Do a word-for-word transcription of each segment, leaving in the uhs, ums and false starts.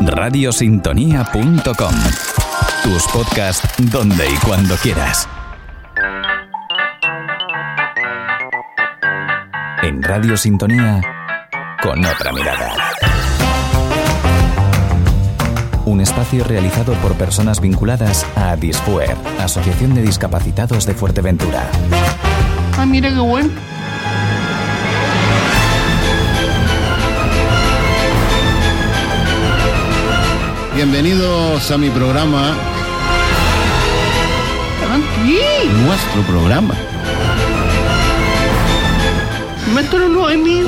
radio sintonía punto com. Tus podcasts donde y cuando quieras. En Radio Sintonía, con otra mirada. Un espacio realizado por personas vinculadas a Disfuer, Asociación de Discapacitados de Fuerteventura. Ah, mira qué bueno. Bienvenidos a mi programa. Sí. Nuestro programa. Esto no es mío.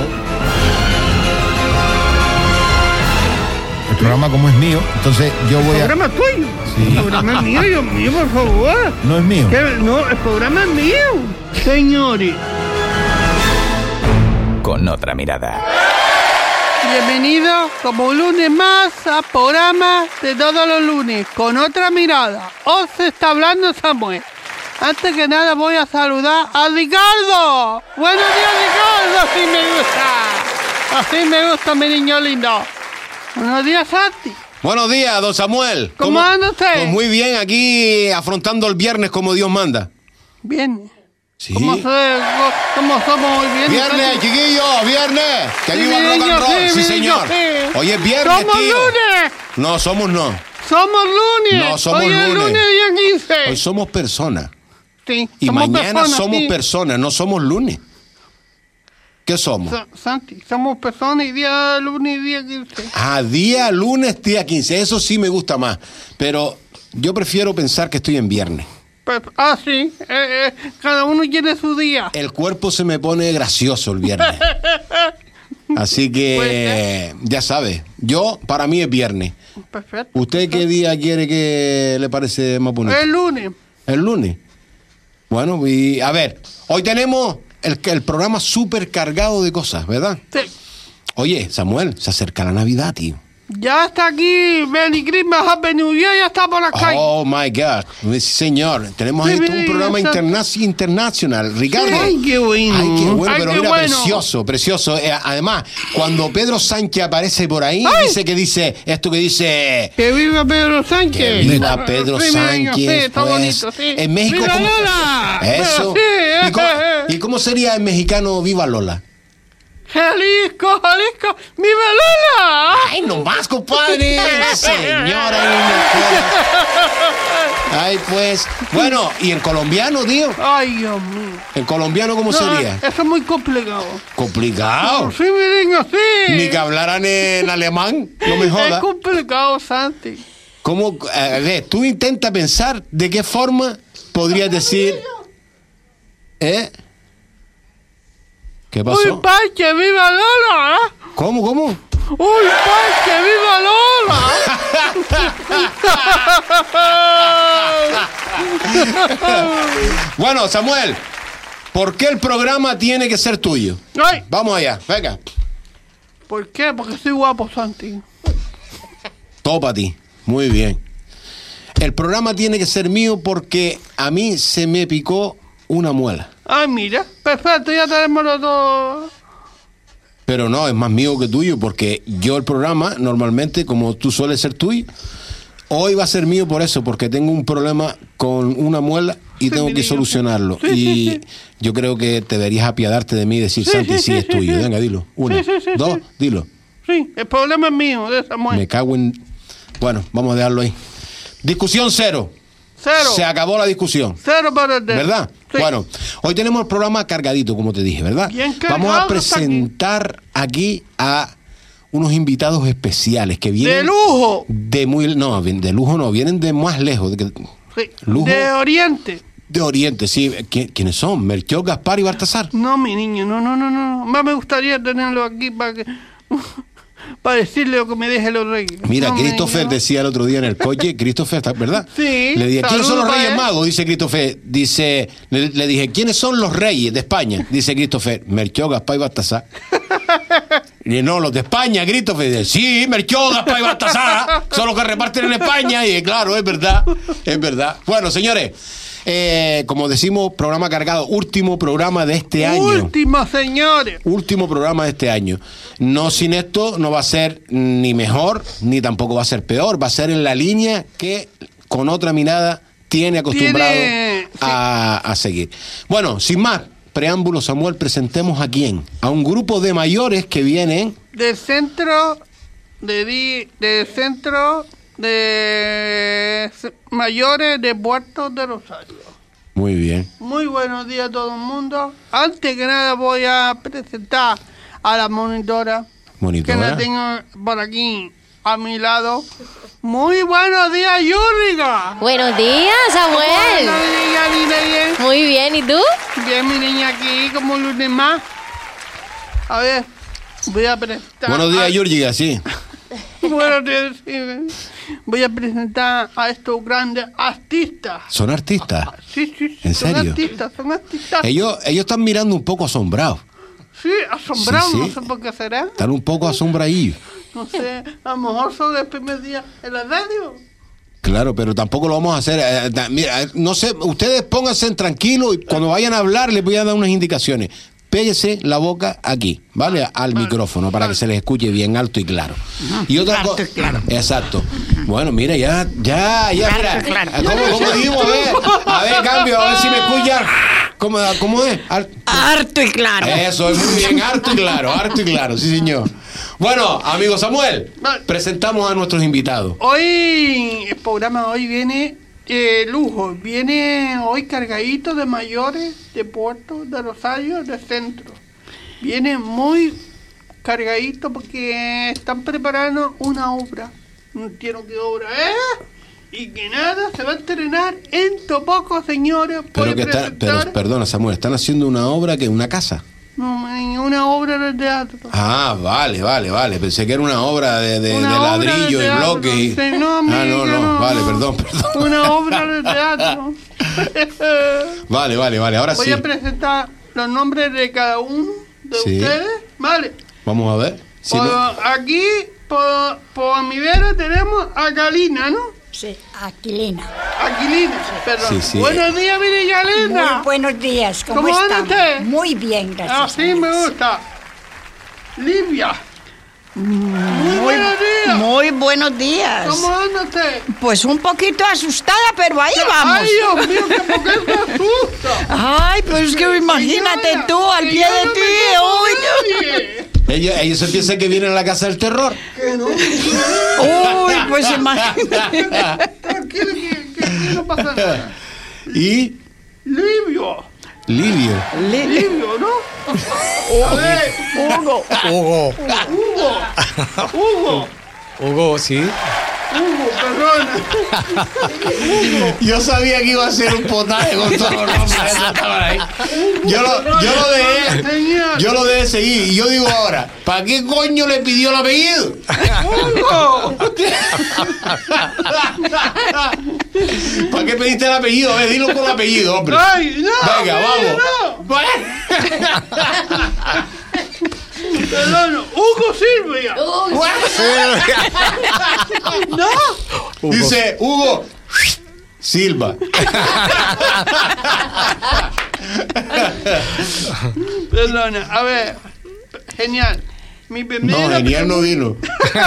El programa como es mío, entonces yo voy El a... programa es tuyo. Sí. El programa es mío, Dios mío, por favor. No es mío. ¿Qué? No, el programa es mío. Señores. Con otra mirada. Bienvenidos como un lunes más a programa de todos los lunes, con otra mirada. Os está hablando Samuel. Antes que nada voy a saludar a Ricardo. Buenos días, Ricardo, así me gusta. Así me gusta, mi niño lindo. Buenos días, Santi. Buenos días, don Samuel. ¿Cómo anda usted? Pues muy bien, aquí afrontando el viernes como Dios manda. Bien. Sí. ¿Cómo, se, ¿Cómo somos hoy bien? Viernes, chiquillos, viernes. Que Sí, viva el mi rock niño, and roll, sí, sí, mi señor. niño, sí. Hoy es viernes, ¡Somos tío. lunes! No, somos no. ¡Somos lunes! No, somos hoy es lunes. lunes día quince. Hoy somos personas. Sí, Y somos mañana personas, somos sí. personas, no somos lunes. ¿Qué somos? Sa- Santi, somos personas y día lunes y día quince. Ah, día lunes, día quince. Eso sí me gusta más. Pero yo prefiero pensar que estoy en viernes. Pues, ah, sí, eh, eh, cada uno tiene su día. El cuerpo se me pone gracioso el viernes. Así que, Pues, ya sabes, yo, para mí es viernes. Perfecto. ¿Usted qué día quiere que le parece más bonito? El lunes. El lunes. Bueno, y a ver, hoy tenemos el, el programa súper cargado de cosas, ¿verdad? Sí. Oye, Samuel, se acerca la Navidad, tío. Ya está aquí, Merry Christmas, Happy New Year, ya está por la calle. Oh, my God. Sí, señor, tenemos Sí, ahí todo un mira, programa ya está. interna- internacional. Ricardo. Ay, qué bueno. Ay, qué bueno, Ay, pero qué mira, bueno. precioso, precioso. Eh, además, cuando Pedro Sánchez aparece por ahí, Ay. dice que dice, esto que dice... Que viva Pedro Sánchez. Que viva Pedro Sí, mi niño, Sánchez, sí, está pues, bonito, sí. en México, ¡Viva ¿cómo- Lola! Eso. Sí, ¿Y cómo, eh, eh. y cómo sería en mexicano Viva Lola? Jalisco, Jalisco, ¡viva Lola! ¡Ay, no más, compadre! Señora. Ay, no. Ay, pues. Bueno, ¿y en colombiano, tío? Ay, Dios mío. ¿En colombiano cómo No, sería? eso es muy complicado. Complicado. Sí, mi niño, sí. Ni que hablaran en alemán, no me Es jodas. complicado, Santi. ¿Cómo? A ver, tú intenta pensar de qué forma podrías decir. ¿Eh? ¿Qué ¡Uy, pasó? parche, viva Lola! ¿eh? ¿Cómo, cómo? ¡Uy, parche, viva Lola! Bueno, Samuel, ¿por qué el programa tiene que ser tuyo? Ay, Vamos allá, venga. ¿por qué? Porque soy guapo, Santi. Todo para ti. Muy bien. El programa tiene que ser mío porque a mí se me picó una muela. Ay, mira, perfecto, ya tenemos los dos. Pero no, es más mío que tuyo porque yo el programa, normalmente, como tú sueles ser tuyo, hoy va a ser mío por eso, porque tengo un problema con una muela y Sí, tengo mi que niño. solucionarlo. Sí, y sí, sí. yo creo que deberías apiadarte de mí y decir, Sí, Santi, sí, sí, sí, es sí, tuyo. sí. Venga, dilo. Una, Sí, sí, sí, dos, sí. dilo. Sí, el problema es mío, de Samuel. Me cago en... Bueno, vamos a dejarlo ahí. Discusión cero. Cero. Se acabó la discusión. Cero para el dedo. ¿Verdad? Sí. Bueno, hoy tenemos el programa cargadito, como te dije, ¿verdad? Bien cargado Vamos a está presentar aquí a unos invitados especiales que vienen... ¡De lujo! De muy... No, de lujo no, vienen de más lejos. De, que- Sí. Lujo. De Oriente. de Oriente, sí. ¿Qui- ¿Quiénes son? Melchor, Gaspar y Baltasar. No, mi niño, no, no, no, no. Más me gustaría tenerlo aquí para que... para decirle lo que me deje los reyes. Mira, No, mi Christopher niño, no. decía el otro día en el coche, Christopher, ¿verdad? Sí, Le dije, ¿quiénes son saludo los para reyes él. magos? Dice Christopher. Dice, le, le dije, ¿quiénes son los reyes de España? Dice Christopher, Melchor, Gaspar y Baltasar. Y dije, no, los de España, Christopher. Dice, sí, Melchor, Gaspar y Baltasar son los que reparten en España. Y claro, es verdad, es verdad. Bueno, señores, eh, como decimos, programa cargado, último programa de este año. Último, señores. Último programa de este año. No sin esto no va a ser ni mejor, ni tampoco va a ser peor. Va a ser en la línea que con otra mirada tiene acostumbrado Tiene, sí. a, a seguir. Bueno, sin más preámbulo, Samuel, presentemos a quién. A un grupo de mayores que vienen... Del centro de, di, del centro de mayores de Puerto de Rosario. Muy bien. Muy buenos días a todo el mundo. Antes que nada voy a presentar a la monitora. Monitora. Que la tengo por aquí a mi lado. Muy buenos días, Yúriga. Buenos días, ¿Cómo Samuel. anda, mi niña, linda, bien? Muy bien, ¿y tú? Bien, mi niña, aquí como los demás. A ver, voy a presentar... Buenos días, a- Yurgiga, sí. Buenos días, sí. Voy a presentar a estos grandes artistas. ¿Son artistas? Sí, sí, sí. ¿En son serio? artistas, son artistas. Ellos, ellos están mirando un poco asombrados. Sí, asombrados, Sí, sí. no sé por qué será. Están un poco asombrados. No sé, a lo mejor son el primer día en la radio. Claro, pero tampoco lo vamos a hacer. eh, da- mira, eh, no sé, ustedes pónganse tranquilos y cuando vayan a hablar les voy a dar unas indicaciones. Péguese la boca aquí, ¿vale? Al micrófono para que se les escuche bien alto y claro. Y otra Alto cosa. y claro. Exacto. Bueno, mira, ya, ya, ya, mira. Alto y claro. ¿Cómo, cómo dijimos? A ver, a ver, cambio, a ver si me escuchan. ¿Cómo, cómo es? Al- Harto y claro. Eso es muy bien, harto y claro, harto y claro, sí señor. Bueno, amigo Samuel, presentamos a nuestros invitados. Hoy, el programa hoy viene eh, lujo. Viene hoy cargadito de mayores de Puerto de Rosario, de centro. Viene muy cargadito porque están preparando una obra. No entiendo qué obra es. Y que nada, se va a estrenar en Topoco, señores. Pero Voy que a está, presentar- pero perdona Samuel, están haciendo una obra que una casa. No, una obra de teatro. Ah, vale, vale, vale. Pensé que era una obra de, de, de Una obra de ladrillo y teatro, bloque. Y... sí, no, ah, no, amiga, no, no, vale, no. perdón, perdón. Una obra de teatro. Vale, vale, vale, ahora Voy sí. a presentar los nombres de cada uno de Sí. ustedes. Vale. Vamos a ver. Si Por no- aquí, por, por mi vera, tenemos a Galina, ¿no? Sí, Aquilina. Aquilina, perdón. Sí, sí. Buenos días, mire, Galina. Muy buenos días, ¿cómo, ¿Cómo anda están? usted? Muy bien, gracias. Así me gusta. Livia. Muy buenos días. Muy buenos días. ¿Cómo anda usted? Pues un poquito asustada, pero ahí vamos. Ay, Dios mío, que por qué se asusta. Ay, pues que imagínate Señora, tú al que pie yo de no ti. me toco Uy, de nadie. Ellos, ellos se piensan que vienen a la casa del terror. uy, pues imagínate. Tranquilo, que, que aquí no pasa nada. Y Livio. Livio. Livio, ¿no? A ver, Hugo. Hugo. Hugo. Hugo. Hugo, sí. Hugo, perdona. Yo sabía que iba a ser un potaje con todos los nombres que estaban ahí. Yo lo, yo lo dejé, Señor. yo lo dejé seguir. Y yo digo ahora, ¿para qué coño le pidió el apellido? Hugo. ¿Para qué pediste el apellido? A ver, dilo con el apellido, hombre. Ay, no. Venga, mire, vamos. No. Perdona. Hugo Silvia. No. Dice Hugo Silva. Perdona, a ver. Genial. Mi primera No, genial no vino.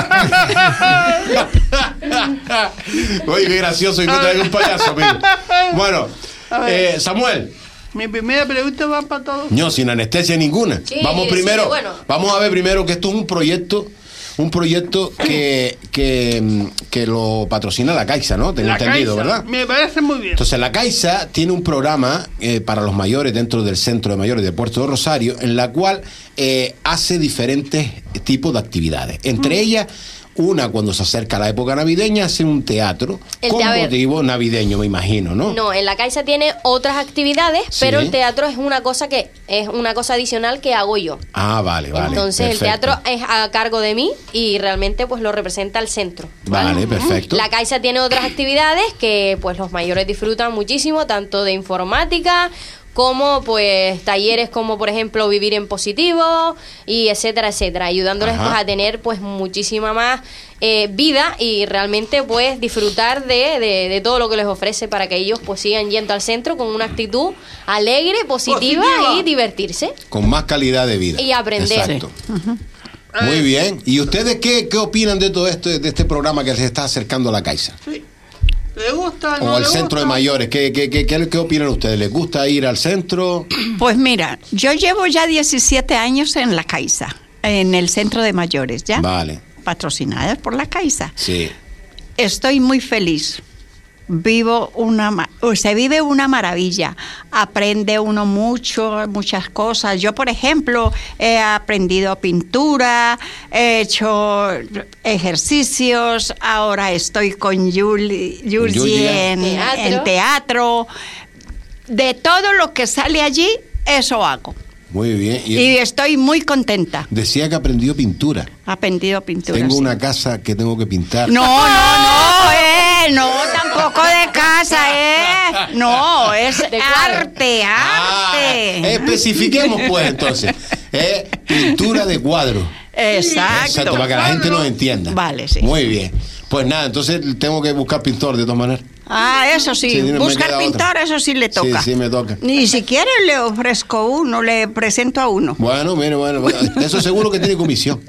Oye, qué gracioso y no traigo un payaso, amigo. Bueno, eh, Samuel. Mi primera pregunta va para todos. No, sin anestesia ninguna. Sí, vamos sí, primero, bueno. vamos a ver primero que esto es un proyecto, un proyecto que, que, mm, que lo patrocina la Caixa, ¿no? Tengo La entendido, Caixa. ¿verdad? Me parece muy bien. Entonces la Caixa tiene un programa eh, para los mayores dentro del Centro de Mayores de Puerto de Rosario, en la cual eh, hace diferentes tipos de actividades. Entre Mm. ellas, una cuando se acerca la época navideña, hace un teatro El con te- a ver. motivo navideño, me imagino, ¿no? No, en la Caixa tiene otras actividades, Sí. pero el teatro es una cosa que es una cosa adicional que hago yo. Ah, vale, vale. Entonces el perfecto. teatro es a cargo de mí y realmente pues lo representa el centro. Vale, perfecto. La Caixa tiene otras actividades que pues los mayores disfrutan muchísimo, tanto de informática como pues talleres como por ejemplo vivir en positivo y etcétera, etcétera, ayudándoles Ajá. pues a tener pues muchísima más eh, vida y realmente pues disfrutar de, de, de todo lo que les ofrece para que ellos pues sigan yendo al centro con una actitud alegre, positiva, Positiva. y divertirse. Con más calidad de vida. Y aprender. Exacto. Muy bien. ¿Y ustedes qué, qué opinan de todo esto, de este programa que les está acercando a la Caixa? Sí. ¿Le gusta? O no al le centro de gusta? mayores. ¿Qué, qué, qué, qué, qué opinan ustedes? ¿Les gusta ir al centro? Pues mira, yo llevo ya diecisiete años en la Caixa, en el centro de mayores, ¿ya? Vale. Patrocinadas por la Caixa. Sí. Estoy muy feliz. Vivo una, ma- o se vive una maravilla. Aprende uno mucho, muchas cosas. Yo, por ejemplo, he aprendido pintura, he hecho ejercicios. Ahora estoy con Yuli, Yuli Yulia. en, Teatro. en teatro. De todo lo que sale allí, eso hago. Muy bien. Y Y estoy muy contenta. decía que aprendió pintura. Aprendido pintura. Tengo sí. una casa que tengo que pintar. No, no, no, eh, no, tampoco de casa, eh. No, es De cuadro. arte, Ah, arte. especifiquemos pues entonces. Eh, pintura de cuadro. Exacto. Exacto, para que la gente nos entienda. Vale, sí. Muy bien. Pues nada, entonces tengo que buscar pintor de todas maneras. Ah, eso sí, Sí, no me buscar queda pintor, otra. eso sí le toca. Sí, sí, me toca. Ni siquiera le ofrezco uno, le presento a uno. Bueno, mire, bueno, bueno, eso seguro que tiene comisión.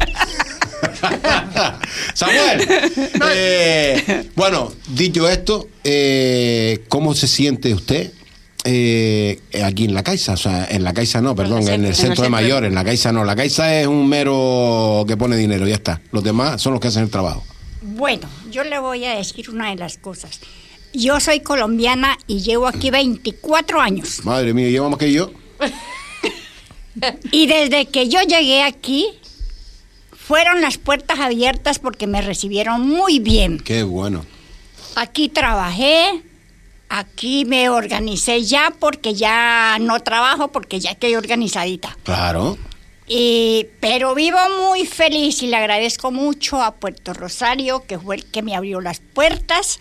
Samuel, eh, bueno, dicho esto, eh, ¿cómo se siente usted eh, aquí en la Caixa? O sea, en la Caixa no, perdón, en el centro de mayores, en la Caixa no. La Caixa es un mero que pone dinero, ya está. Los demás son los que hacen el trabajo. Bueno, yo le voy a decir una de las cosas. Yo soy colombiana y llevo aquí veinticuatro años. Madre mía, lleva más que yo. Y desde que yo llegué aquí, fueron las puertas abiertas porque me recibieron muy bien. Qué bueno. Aquí trabajé, aquí me organicé ya porque ya no trabajo, porque ya estoy organizadita. Claro. Y, pero vivo muy feliz y le agradezco mucho a Puerto Rosario, que fue el que me abrió las puertas.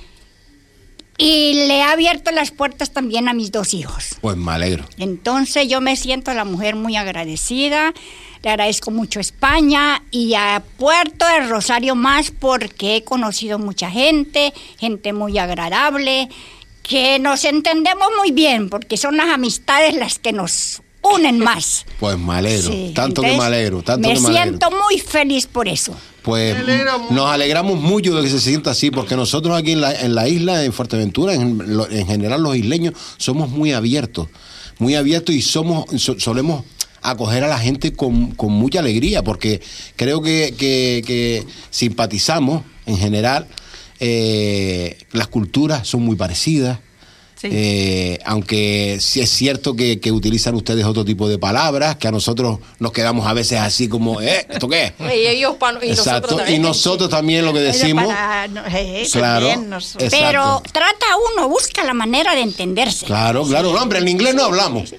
Y le ha abierto las puertas también a mis dos hijos. Pues me alegro. Entonces yo me siento la mujer muy agradecida. Le agradezco mucho a España y a Puerto de Rosario más porque he conocido mucha gente, gente muy agradable, que nos entendemos muy bien porque son las amistades las que nos unen más. Pues me alegro. Sí, Tanto que me entonces, alegro. Tanto me que me alegro. siento muy feliz por eso. Pues Me alegra mucho. nos alegramos mucho de que se sienta así, porque nosotros aquí en la, en la isla, en Fuerteventura, en, lo- en general los isleños, somos muy abiertos, muy abiertos y somos so- solemos acoger a la gente con, con mucha alegría, porque creo que, que- que simpatizamos en general, eh, las culturas son muy parecidas. Sí. Eh, aunque sí es cierto que, que utilizan ustedes otro tipo de palabras, que a nosotros nos quedamos a veces así como, ¿eh? ¿Esto qué es? Y ellos pa- y nosotros Exacto, también. y nosotros también lo que decimos. Para- no, eh, Claro, también nos- es- Pero Exacto. trata uno, busca la manera de entenderse. Claro, claro, no, hombre, en inglés no hablamos.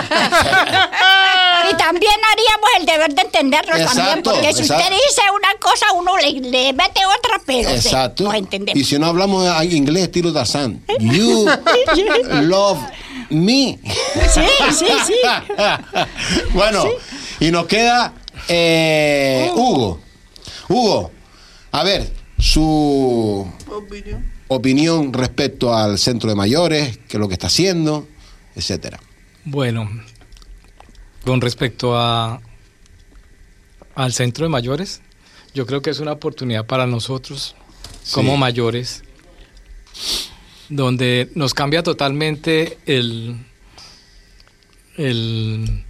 Y también haríamos el deber de entendernos también, Exacto, porque si exacto. usted dice una cosa, uno le, le mete otra, pero sí, Exacto. nos entendemos. Y si no hablamos en inglés estilo Tarzán, you love me. Sí, sí, sí. Bueno, y nos queda eh, Hugo. Hugo, a ver, su Opinión. opinión respecto al centro de mayores, qué es lo que está haciendo, etcétera. Bueno, con respecto a al centro de mayores, yo creo que es una oportunidad para nosotros como Sí. mayores, donde nos cambia totalmente el el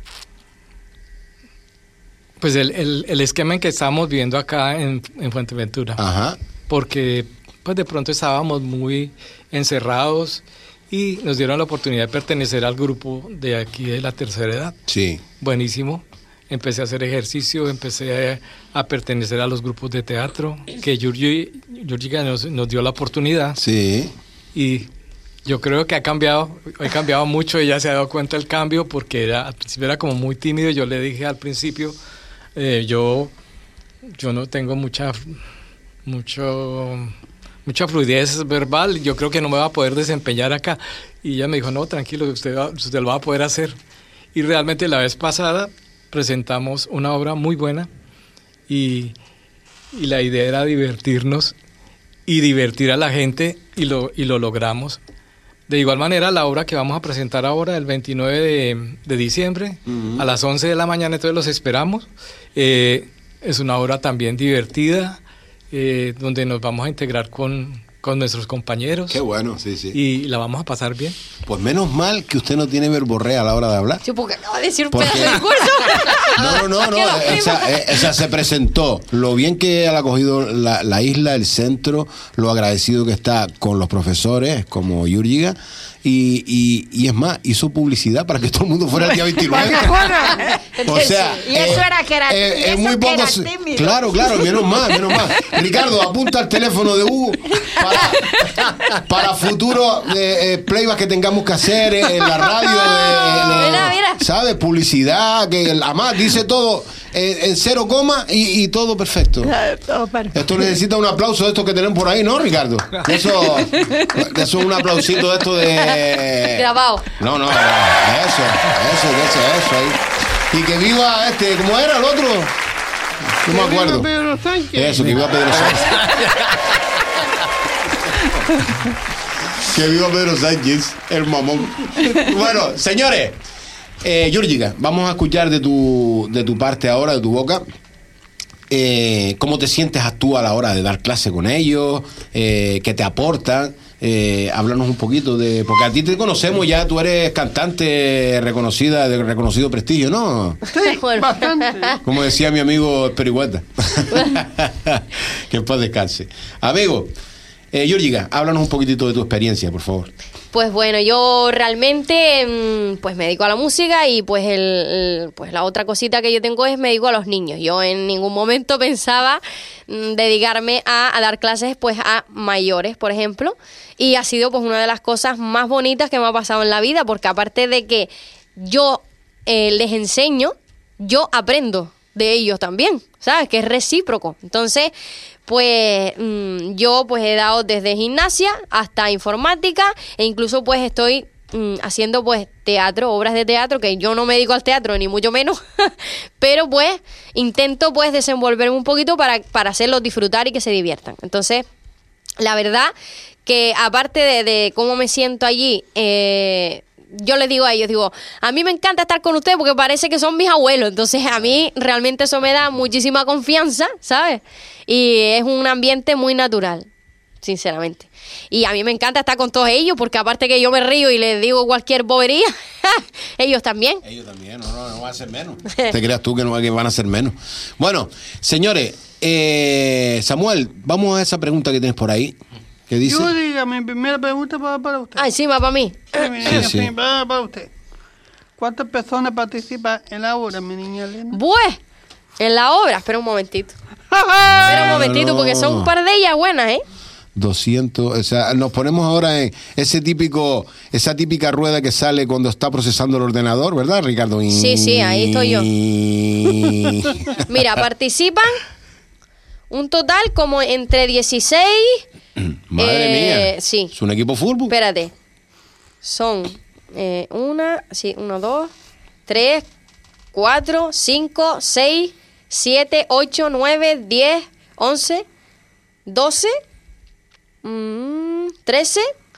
pues el, el, el esquema en que estamos viviendo acá en, en Fuerteventura, Ajá. porque pues de pronto estábamos muy encerrados y nos dieron la oportunidad de pertenecer al grupo de aquí de la tercera edad. Sí. Buenísimo. Empecé a hacer ejercicio, empecé a, a pertenecer a los grupos de teatro, que Yurgi, Yurgi nos, nos dio la oportunidad. Sí. Y yo creo que ha cambiado, he cambiado mucho, ella se ha dado cuenta del cambio, porque era, al principio era como muy tímido. Yo le dije al principio, eh, yo, yo no tengo mucha, mucho, mucha fluidez verbal, yo creo que no me va a poder desempeñar acá. Y ella me dijo, no, tranquilo, usted, va, usted lo va a poder hacer. Y realmente la vez pasada presentamos una obra muy buena y, y la idea era divertirnos y divertir a la gente y lo, y lo logramos. De igual manera, la obra que vamos a presentar ahora, el veintinueve de, de diciembre, uh-huh. a las once de la mañana, entonces los esperamos. Eh, es una obra también divertida, eh, donde nos vamos a integrar con, con nuestros compañeros. Qué bueno, sí, sí. Y la vamos a pasar bien. Pues menos mal que usted no tiene verborrea a la hora de hablar. Sí, porque acaba de decir un Porque- pedazo de discurso. No, no, no, no. Esa, esa se presentó. Lo bien que ha acogido la, la isla, el centro, lo agradecido que está con los profesores, como Yurgiga. Y, y, y es más, hizo publicidad para que todo el mundo fuera el día veintinueve. O sea, Y eso era que era- eh, y es eso muy que poco. era tímido. Claro, claro, menos mal, menos mal. Ricardo, apunta al teléfono de Hugo para, para futuros eh, eh, playbacks que tengamos que hacer en la radio. eh, eh, Mira, mira. ¿Sabes? Publicidad, que el- además dice todo eh, en cero coma y, y todo perfecto. Todo perfecto. Esto necesita un aplauso de estos que tenemos por ahí, ¿no, Ricardo? Eso, eso es un aplausito de esto de... Grabado. No, no, no, eso, eso, eso, eso ahí. Y que viva este, ¿cómo era el otro? No me acuerdo. Pedro Sánchez. Eso, que viva Pedro Sánchez. Que viva Pedro Sánchez, el mamón. Bueno, señores, eh, Yurgiga, vamos a escuchar de tu, de tu parte ahora, de tu boca. Eh, ¿Cómo te sientes tú a la hora de dar clase con ellos? Eh, ¿Qué te aportan? Eh, háblanos un poquito de... Porque a ti te conocemos ya, tú eres cantante reconocida, de reconocido prestigio, ¿no? Sí, Bueno. bastante. Como decía mi amigo Perigüeta. Que en paz descanse. Amigo, eh, Yurgiga, háblanos un poquitito de tu experiencia, por favor. Pues bueno, yo realmente mm, pues me dedico a la música y pues el, el- pues la otra cosita que yo tengo es me dedico a los niños. Yo en ningún momento pensaba mm, dedicarme a, a dar clases pues a mayores, por ejemplo, y ha sido pues una de las cosas más bonitas que me ha pasado en la vida, porque aparte de que yo eh, les enseño, yo aprendo de ellos también, ¿sabes? Que es recíproco. Entonces, pues mm, yo pues he dado desde gimnasia hasta informática e incluso pues estoy mm, haciendo pues teatro, obras de teatro, que yo no me dedico al teatro ni mucho menos, pero pues intento pues desenvolverme un poquito para, para hacerlos disfrutar y que se diviertan. Entonces, la verdad que aparte de, de cómo me siento allí, eh, yo les digo a ellos, digo, a mí me encanta estar con ustedes porque parece que son mis abuelos, entonces a mí realmente eso me da muchísima confianza, ¿sabes? Y es un ambiente muy natural, sinceramente. Y a mí me encanta estar con todos ellos porque aparte que yo me río y les digo cualquier bobería, ellos también. Ellos también, no, no, no van a ser menos. ¿Te creas tú que no que van a ser menos? Bueno, señores, eh, Samuel, vamos a esa pregunta que tienes por ahí. ¿Qué dice? Yo diga, mi primera pregunta para, para usted. Ah, encima para mí. Sí, mi Sí, niña, sí. sí, para, para usted. ¿Cuántas personas participan en la obra, mi niña Elena? Pues, en la obra, espera un momentito. Espera un momentito no. porque son un par de ellas buenas, ¿eh? doscientos, o sea, nos ponemos ahora en ese típico, esa típica rueda que sale cuando está procesando el ordenador, ¿verdad, Ricardo? Sí, sí, ahí estoy yo. Mira, participan un total como entre dieciséis. Madre eh, mía. Sí. Es un equipo fútbol. Espérate. Son eh, una, sí, uno, dos, tres, cuatro, cinco, seis, siete, ocho, nueve, diez, once, doce, mm, trece.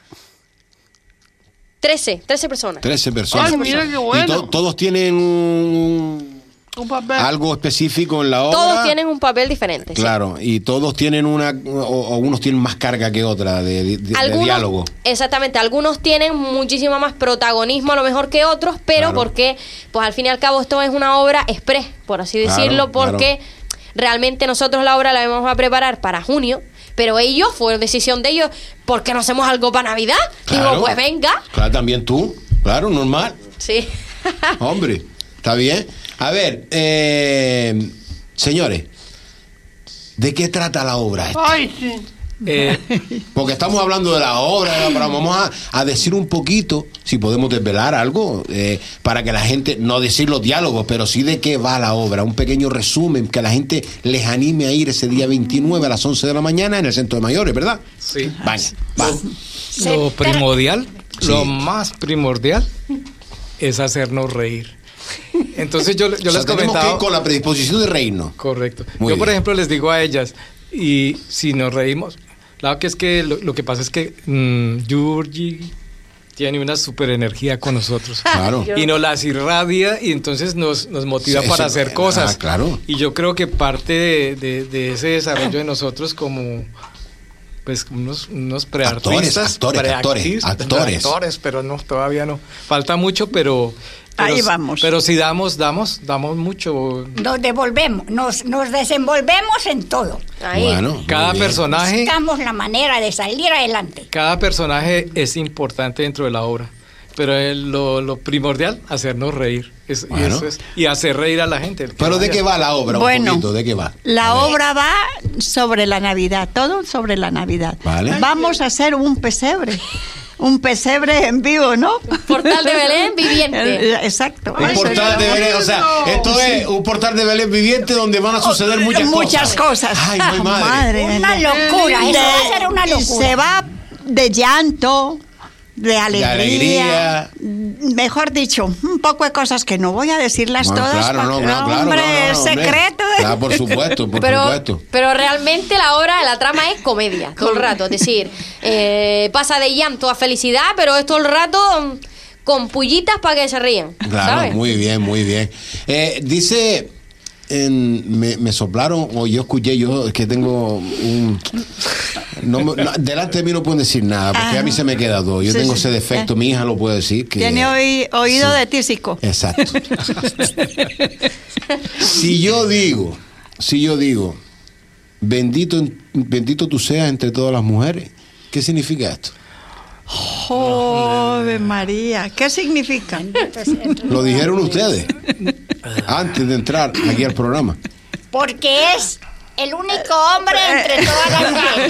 Trece, trece personas. trece personas. Ay, mira qué bueno. Y to- todos tienen un- Un papel. algo específico en la obra. Todos tienen un papel diferente. sí. Claro, y todos tienen una, o, o unos tienen más carga que otra de, de- de Algunos- diálogo. Exactamente, algunos tienen muchísimo más protagonismo a lo mejor que otros, pero Claro. porque, pues al fin y al cabo esto es una obra express, por así Claro, decirlo, porque claro. realmente nosotros la obra la vamos a preparar para junio, pero ellos, fue decisión de ellos, ¿por qué no hacemos algo para Navidad? Claro. Digo, pues venga. Claro, también tú. Claro, normal. Sí. Hombre, está bien. A ver, eh, señores, ¿de qué trata la obra esta? Ay, sí. Eh, Porque estamos hablando de la obra, pero vamos a, a decir un poquito, si podemos desvelar algo, eh, para que la gente, no decir los diálogos, pero sí de qué va la obra, un pequeño resumen, que la gente les anime a ir ese día veintinueve a las once de la mañana en el Centro de Mayores, ¿verdad? sí. Vaya, va. Lo primordial, Sí. lo más primordial es hacernos reír. Entonces yo, yo O sea, les tenemos que comentaba... ir con la predisposición de reírnos. Correcto. Muy Yo, por bien. ejemplo, les digo a ellas, y si nos reímos, claro que es que lo, lo que pasa es que mmm, Yurgi tiene una super energía con nosotros. Claro. Y nos las irradia y entonces nos, nos motiva Sí, para eso- hacer cosas. ah, claro. Y yo creo que parte de, de- de ese desarrollo de nosotros como pues unos, unos preartistas, Actores, actores, actores, preartistas, actores. actores, pero no, todavía no. Falta mucho, pero... pero Ahí vamos. Pero si damos, damos, damos mucho. Nos devolvemos, nos, nos desenvolvemos en todo. Ahí. Bueno, muy Cada bien. personaje... Buscamos la manera de salir adelante. Cada personaje es importante dentro de la obra, pero el- lo, lo primordial, hacernos reír. Es- y, Bueno. eso es- y hacer reír a la gente. Pero ¿de qué va la obra? Bueno, un poquito, ¿de qué va? La A ver. obra va sobre la Navidad, todo sobre la Navidad. Vale. Vamos a hacer un pesebre, un pesebre en vivo, ¿no? Portal de Belén viviente. Eh, Exacto. Un eso portal es. de Belén, o sea, esto es un portal de Belén viviente donde van a suceder muchas, Muchas cosas. Ay, muy madre. Una locura, eso va a ser una De- locura. Se va de llanto, de alegría, alegría. mejor dicho, un poco de cosas que no voy a decirlas Bueno, todas. claro, no, porque, claro, claro, hombre, no, no, no, es hombre. secreto. ¿eh? Claro, por supuesto, por pero, supuesto. pero realmente la obra, la trama es comedia, todo el rato. Es decir, eh, pasa de llanto a felicidad, pero es todo el rato mm, con pullitas para que se rían. Claro, ¿sabes? muy bien, muy bien. Eh, dice, en- me, me soplaron, o yo escuché, yo es que tengo un... no me- no, delante de mí no pueden decir nada, porque Ah. a mí se me queda todo. Yo Sí, tengo sí. ese defecto, Eh. mi hija lo puede decir. Que, Tiene oí- oído Sí. de tísico. Exacto. Si yo digo, si yo digo, bendito, bendito tú seas entre todas las mujeres, ¿qué significa esto? Joder María, ¿qué significa? Lo dijeron ustedes antes de entrar aquí al programa. Porque es el único hombre entre todas las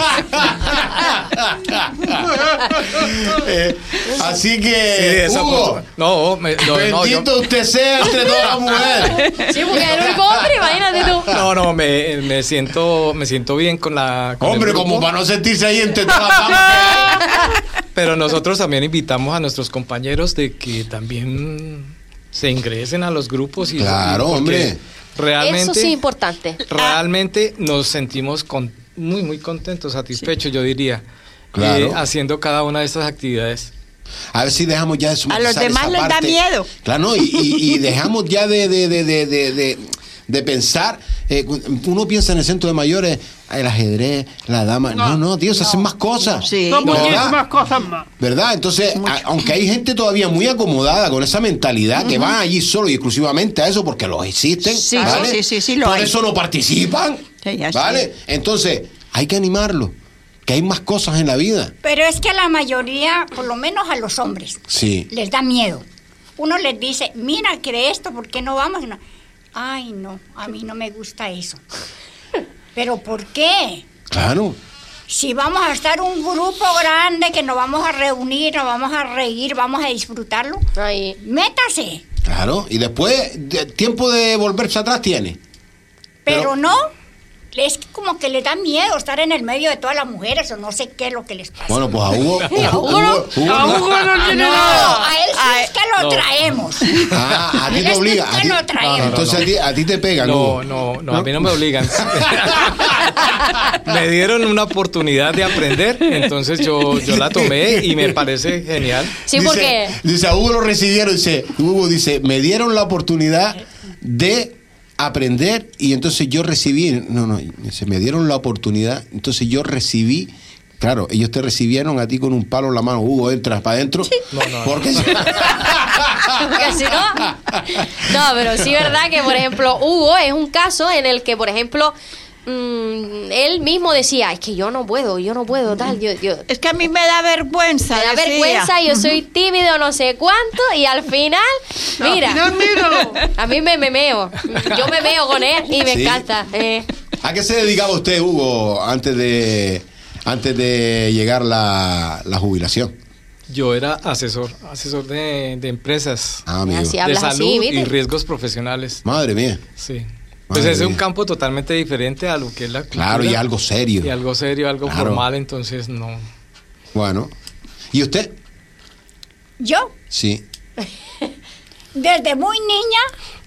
mujeres. Eh, así Sí, que, esa Hugo, cosa. No, me- no, no, yo- bendito usted sea entre todas las mujeres. Sí, porque es el único hombre, imagínate tú. no, no, me, me siento, me siento bien con la. con el Hombre, grupo, como para no sentirse ahí entre todas las damas que hay. Pero nosotros también invitamos a nuestros compañeros de que también se ingresen a los grupos y Claro, y porque hombre. Realmente, Eso sí es importante. realmente nos sentimos con, muy, muy contentos, satisfechos, yo diría, Claro. eh, haciendo cada una de estas actividades. A ver si dejamos ya de A los somatizar demás esa les da parte. miedo. Claro, no, y, y- y dejamos ya de, de, de, de, de, de- de pensar. eh, uno piensa en el centro de mayores, el ajedrez, la dama. No, no, tío, se hacen más cosas. Sí. Son No, muchísimas ¿verdad? cosas más. ¿Verdad? Entonces, a- aunque hay gente todavía muy acomodada con esa mentalidad que van allí solo y exclusivamente a eso porque los existen, Sí, ¿vale? sí, sí, sí, lo Por hay. eso no participan, Sí, así ¿vale? es. Entonces, hay que animarlo, que hay más cosas en la vida. Pero es que a la mayoría, por lo menos a los hombres, Sí. les da miedo. Uno les dice, mira, que esto, ¿por qué no vamos? Y no, ay, no, a mí no me gusta eso. ¿Pero por qué? Claro. Si vamos a estar un grupo grande que nos vamos a reunir, nos vamos a reír, vamos a disfrutarlo, Ahí. métase. Claro, y después, de- tiempo de volverse atrás tiene. Pero, Pero- no, es como que le da miedo estar en el medio de todas las mujeres o no sé qué es lo que les pasa. Bueno, pues a Hugo. a Hugo no. Hugo- A Hugo no tiene no, nada. a él sí es que lo no. traemos. Ah, a ti Él te es obliga. que a ti- lo traemos. No, no, Entonces a ti, a ti te pegan. No, Hugo. no, no, a mí no me obligan. Me dieron una oportunidad de aprender, entonces yo, yo la tomé y me parece genial. Sí, Dice- porque Dice, a Hugo lo recibieron, dice, Hugo dice, me dieron la oportunidad de aprender y entonces yo recibí, no, no, dice, me dieron la oportunidad, entonces yo recibí, claro, ellos te recibieron a ti con un palo en la mano, Hugo, entras para adentro, No, no, no. porque porque si no. No, pero sí es verdad que, por ejemplo, Hugo es un caso en el que, por ejemplo, mm, él mismo decía, es que yo no puedo, yo no puedo, tal. Yo, yo, Es que a mí me da vergüenza. me da decía. vergüenza, yo soy tímido, no sé cuánto, y al final, mira, Al final, míralo. a mí me memeo. Yo me meo con él y me Sí. encanta. eh. ¿A qué se dedicaba usted, Hugo, antes de antes de llegar la, la jubilación? Yo era asesor, asesor de, de empresas, Ah, amigo. Así de hablas salud así, y ¿viste? riesgos profesionales. Madre mía. Sí. Pues Madre es un mía. campo totalmente diferente a lo que es la cultura. Claro, y algo serio. Y algo serio, algo Claro. formal, entonces no. Bueno. ¿Y usted? Yo, Sí. desde muy niña,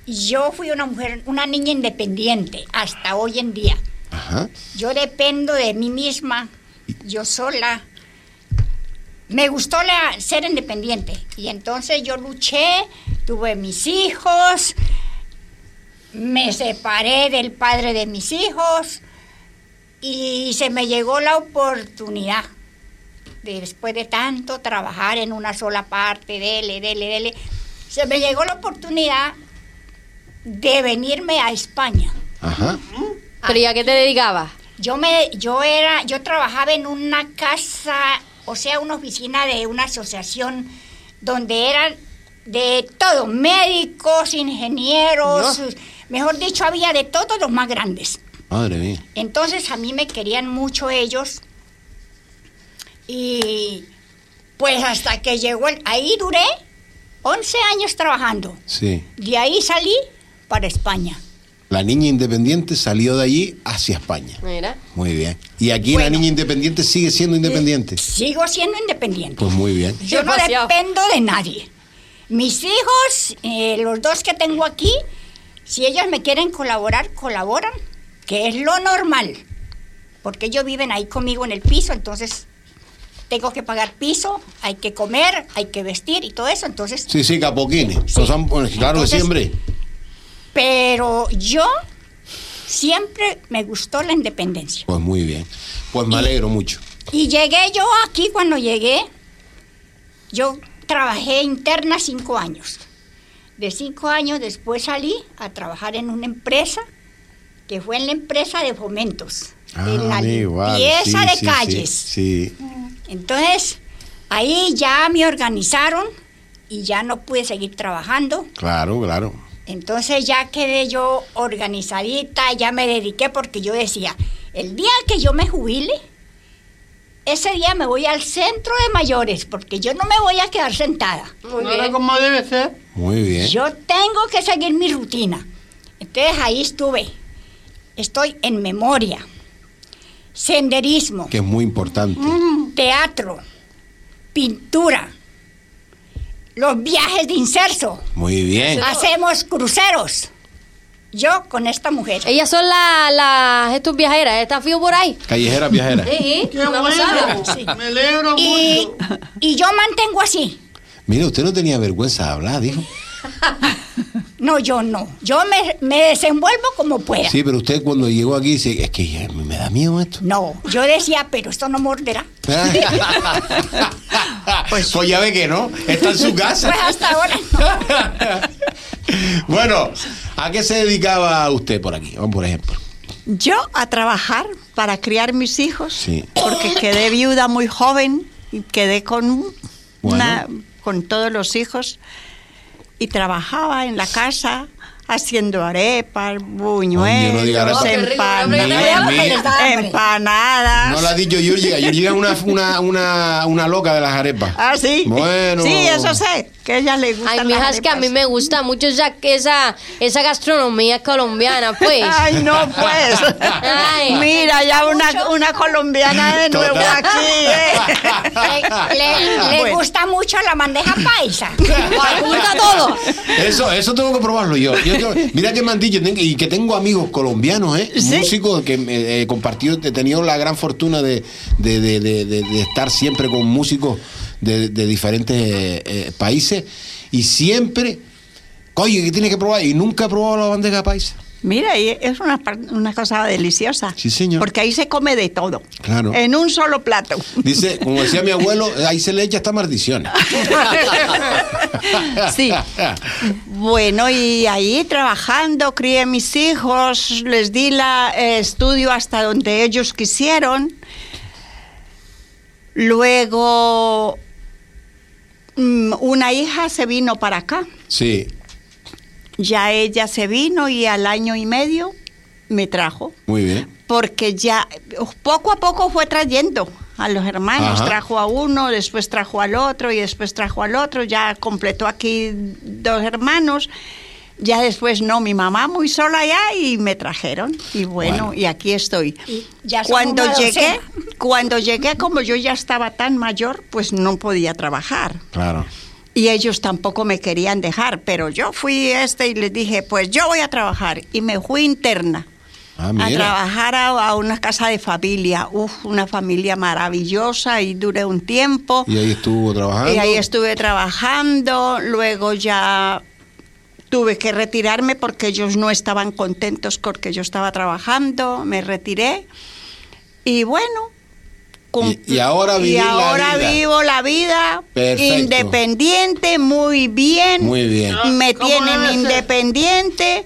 yo fui una mujer, una niña independiente hasta hoy en día. Ajá. Yo dependo de mí misma, yo sola. Me gustó la, ser independiente y entonces yo luché, tuve mis hijos, me separé del padre de mis hijos y se me llegó la oportunidad, de, después de tanto trabajar en una sola parte, dele, dele, dele, se me llegó la oportunidad de venirme a España. Ajá. ¿Pero y a qué te dedicabas? Yo me, yo era, yo trabajaba en una casa, o sea, una oficina de una asociación donde eran de todo, médicos, ingenieros, Dios. Mejor dicho, había de todos los más grandes. Madre mía. Entonces a mí me querían mucho ellos y pues hasta que llegó, el, ahí duré once años trabajando. Sí. De ahí salí para España. La niña independiente salió de allí hacia España. Mira. Muy bien. Y aquí Bueno. la niña independiente sigue siendo independiente. Sigo siendo independiente. Pues muy bien. Yo no Demasiado. dependo de nadie. Mis hijos, eh, los dos que tengo aquí, si ellos me quieren colaborar, colaboran, que es lo normal. Porque ellos viven ahí conmigo en el piso, entonces tengo que pagar piso, hay que comer, hay que vestir y todo eso, entonces... Sí, sí, capoquines. Sí. Nos han- bueno, claro Entonces, que siempre. Pero yo siempre me gustó la independencia. Pues muy bien. Pues me alegro mucho. Y llegué yo aquí, cuando llegué, yo trabajé interna cinco años. De cinco años después salí a trabajar en una empresa, que fue en la empresa de fomentos, de la amigo, vale. limpieza Sí, de sí, calles. Sí, sí. Entonces, ahí ya me organizaron y ya no pude seguir trabajando. Claro, claro. Entonces ya quedé yo organizadita, ya me dediqué porque yo decía, el día que yo me jubile, ese día me voy al centro de mayores, porque yo no me voy a quedar sentada. Muy Ahora bien. como debe ser. Muy bien. Yo tengo que seguir mi rutina. Entonces ahí estuve. Estoy en memoria, senderismo, Que es muy importante. teatro, pintura, los viajes de inserso. Muy bien. Hacemos cruceros. Yo con esta mujer. Ellas son las las estos viajeras, ¿están fío por ahí? Callejera viajera. Sí, Qué una bueno. pasada. Sí. Me alegro Y, mucho. y yo mantengo así. Mire, usted no tenía vergüenza de hablar, dijo. No, yo no. Yo me, me desenvuelvo como pueda. Sí, pero usted cuando llegó aquí dice, es que ya me da miedo esto. No, yo decía, pero esto no morderá. pues, pues ya ve que no, está en su casa. Pues hasta ahora no. Bueno, ¿a qué se dedicaba usted por aquí? Vamos, por ejemplo. Yo a trabajar para criar mis hijos, Sí. porque quedé viuda muy joven y quedé con una, con todos los hijos y trabajaba en la casa haciendo arepas, buñuelos, no diga arepas. Oh, qué rico, hombre, empanadas, no me hagas que les da hambre. empanadas. No lo ha dicho Yurgiga. Yurgiga es una, una, una, una loca de las arepas. Ah, sí. Bueno. Sí, eso sé, que a ella le gusta. Ay, mija, es que a mí me gusta mucho esa, esa, esa gastronomía colombiana, pues. Ay, no, pues. Ay. Mira, ya una, una colombiana de nuevo Total. aquí, ¿eh? Le, le- le Bueno. gusta mucho la bandeja paisa. Me gusta todo. Eso, eso tengo que probarlo yo. Yo tengo- mira que me han dicho tengo- y que tengo amigos colombianos, ¿eh? ¿Sí? Músicos que he eh, compartido, he tenido la gran fortuna de, de, de, de, de- de estar siempre con músicos de, de diferentes eh, eh, países y siempre, oye, que tienes que probar y nunca he probado la bandeja paisa. Mira, y es una, par- una cosa deliciosa. Sí, señor. Porque ahí se come de todo. Claro. En un solo plato. Dice, como decía mi abuelo, ahí se le echa hasta maldiciones. Sí. Bueno, y ahí trabajando, crié mis hijos, les di la eh, estudio hasta donde ellos quisieron. Luego, mm, una hija se vino para acá. Sí, Ya ella se vino y al año y medio me trajo. muy bien. Porque ya poco a poco fue trayendo a los hermanos. Ajá. Trajo a uno, después trajo al otro y después trajo al otro. Ya completó aquí dos hermanos. Ya después no, mi mamá muy sola ya y me trajeron. Y bueno, Bueno. y aquí estoy. Y ya somos Cuando una llegué, docena. cuando llegué, como yo ya estaba tan mayor, pues no podía trabajar. Claro. y ellos tampoco me querían dejar, pero yo fui este y les dije, pues yo voy a trabajar, y me fui interna. Ah, A mira. trabajar a, a una casa de familia, uf, una familia maravillosa, y duré un tiempo. Y ahí estuvo trabajando. Y ahí estuve trabajando, luego ya tuve que retirarme porque ellos no estaban contentos porque yo estaba trabajando, me retiré y bueno. cum- Y- y ahora vivir y la ahora vida. vivo la vida Perfecto. independiente, muy bien. Muy bien. Me ¿Cómo tienen debe ser? independiente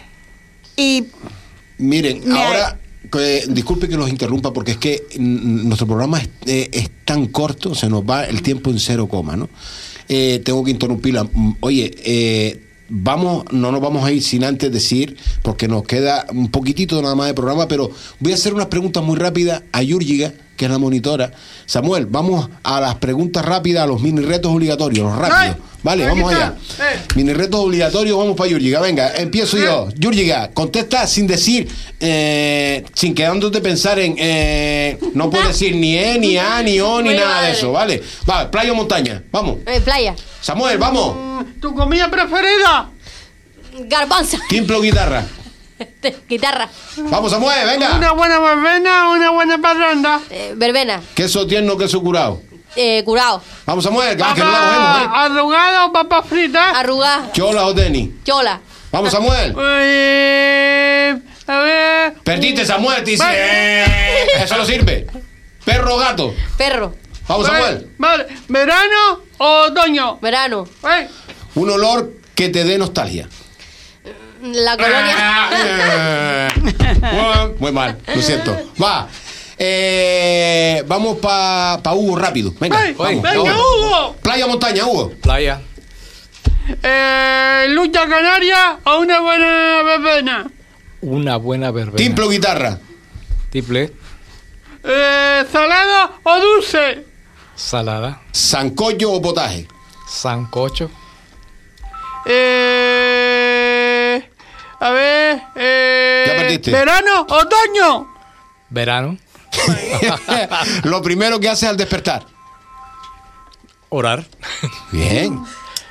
y Miren, Me- ahora, que- disculpe que los interrumpa porque es que mm, nuestro programa es, eh, es tan corto, se nos va el tiempo en cero coma, ¿no? Eh, tengo que interrumpirla. Mm, Oye, eh, vamos, no nos vamos a ir sin antes decir, porque nos queda un poquitito nada más de programa, pero voy a hacer unas preguntas muy rápidas a Yurgiga, que es la monitora. Samuel, vamos a las preguntas rápidas, a los mini retos obligatorios, los rápidos. Ay, Vale, aquí vamos allá. está. Eh. Mini retos obligatorios, vamos para Yurgiga. Venga, empiezo yo. Yurgiga, contesta sin decir, eh, sin quedándote pensar en, eh, no puedes decir ni E, ni A, ni O, ni Muy nada de madre. eso, ¿vale? Va, playa o montaña, vamos. Eh, playa. Samuel, vamos. Mm, ¿Tu comida preferida? Garbanza. Timplo guitarra. Guitarra. Vamos, Samuel, venga. Una buena verbena, una buena parranda. Eh, verbena. Queso tierno, queso curado. Eh, curado. Vamos, Samuel, que, que no la cogemos, ¿eh? Papa arrugada o papa frita. Arrugada. Chola o tenis. Chola. Vamos, Samuel. Eh, a ver. Perdiste, Samuel, te dice. eh, Eso no sirve. Perro o gato. Perro. Vamos, Samuel. Vale, ¿verano o otoño? Verano. Eh, Un olor que te dé nostalgia. La colonia. Muy mal, lo siento. Va. Eh, vamos para pa Hugo rápido. Venga, Ay, vamos, venga, vamos. Hugo. Playa o montaña, Hugo. Playa. Eh, lucha canaria o una buena verbena. Una buena verbena. Timplo o guitarra. Tiple. Eh, salado o dulce. Salada. Sancocho o potaje. Sancocho. Eh, a ver. Eh, Ya perdiste. ¿Verano? ¿Otoño? Verano. Lo primero que haces al despertar. Orar. Bien.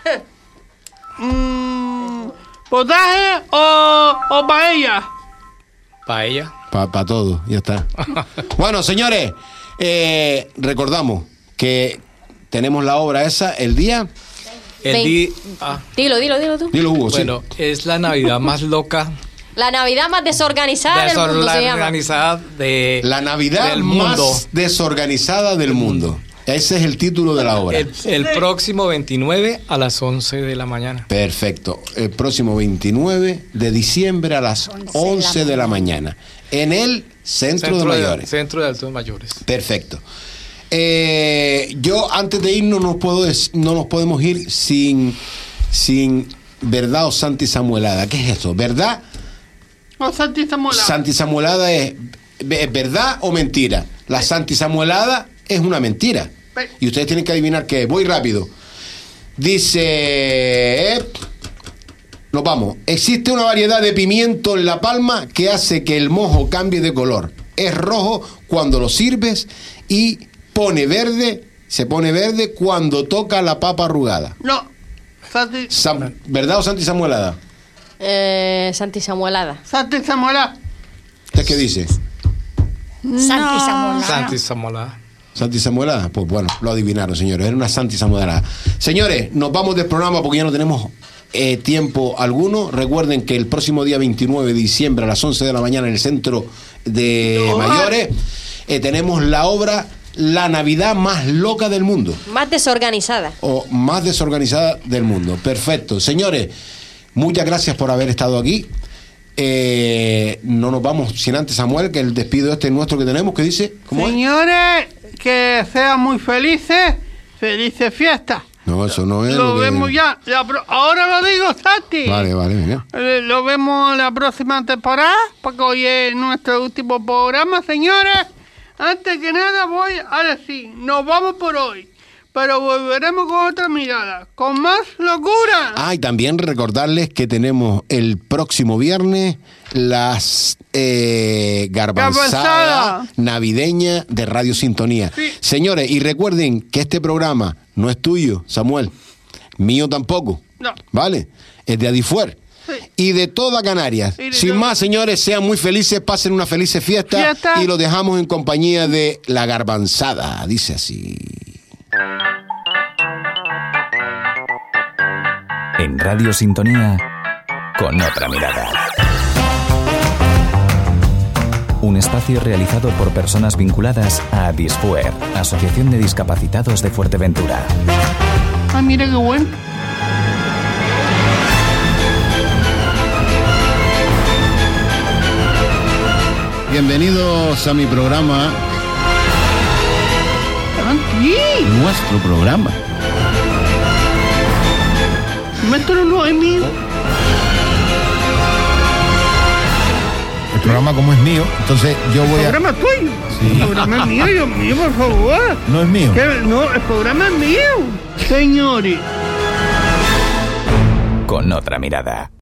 Mm, ¿Potaje o, o paella? Paella. Para todo, ya está. Bueno, señores, eh, recordamos que tenemos la obra esa el día. El Ven. di- ah, Dilo, dilo, dilo tú. Dilo, Hugo, bueno, es la Navidad más loca, La Navidad más desorganizada del mundo se llama. desorganizada de sí. La Navidad del mundo. más desorganizada del mundo. Ese es el título de la obra. El, el próximo veintinueve a las once de la mañana. Perfecto. El próximo veintinueve de diciembre a las once de la mañana. En el Centro, de Mayores. Centro de Adultos Mayores. Perfecto. Eh, yo antes de irnos no puedo des- no nos podemos ir sin sin verdad o santi samuelada. ¿Qué es eso? ¿Verdad? O Santi Samuela. Santi samuelada es, es verdad o mentira. La santi samuelada es una mentira. Y ustedes tienen que adivinar qué es. Voy rápido. Dice, eh, nos vamos. Existe una variedad de pimiento en La Palma que hace que el mojo cambie de color. Es rojo cuando lo sirves y pone verde, se pone verde cuando toca la papa arrugada. No. Santi, Sam- ¿Verdad o santi samuelada? Eh, Santi Samuelada. Santi Samuela. ¿Usted qué dice? Santi Zamora. Santi Samolada. Santi Samuelada, pues bueno, lo adivinaron, señores. Era una Santi Samuelada. Señores, nos vamos del programa porque ya no tenemos eh, tiempo alguno. Recuerden que el próximo día veintinueve de diciembre a las once de la mañana en el Centro de Mayores eh, tenemos la obra La Navidad más loca del mundo. Más desorganizada. O más desorganizada del mundo. Perfecto. Señores, muchas gracias por haber estado aquí. Eh, no nos vamos sin antes, Samuel, que el despido este nuestro que tenemos, que dice, ¿cómo es? Señores, que sean muy felices. Felices fiestas. No, eso no es Lo lo que- vemos ya. La pro- Ahora lo digo, Santi. Vale, vale, venga. Eh, Lo vemos la próxima temporada, porque hoy es nuestro último programa, señores. Antes que nada voy a decir, nos vamos por hoy, pero volveremos con otra mirada, con más locura. Ah, y también recordarles que tenemos el próximo viernes las eh, garbanzadas Garbanzada. navideña de Radio Sintonía. Sí. Señores, y recuerden que este programa no es tuyo, Samuel. Mío tampoco. No. ¿Vale? Es de Adifuer. Sí. Y de toda Canarias. Y de Sin todo. más, señores, sean muy felices, pasen una feliz fiesta, Fiesta. y los dejamos en compañía de La Garbanzada. Dice así. En Radio Sintonía, con otra mirada. Un espacio realizado por personas vinculadas a Adisfuer, Asociación de Discapacitados de Fuerteventura. Ah, mira qué bueno. Bienvenidos a mi programa, Aquí. nuestro programa. Esto no es mío. El programa, como es mío, entonces yo voy a... Programa tuyo. Sí. El programa es mío, Dios mío, por favor. No es mío. ¿Qué? No, el programa es mío. Señores. Con otra mirada.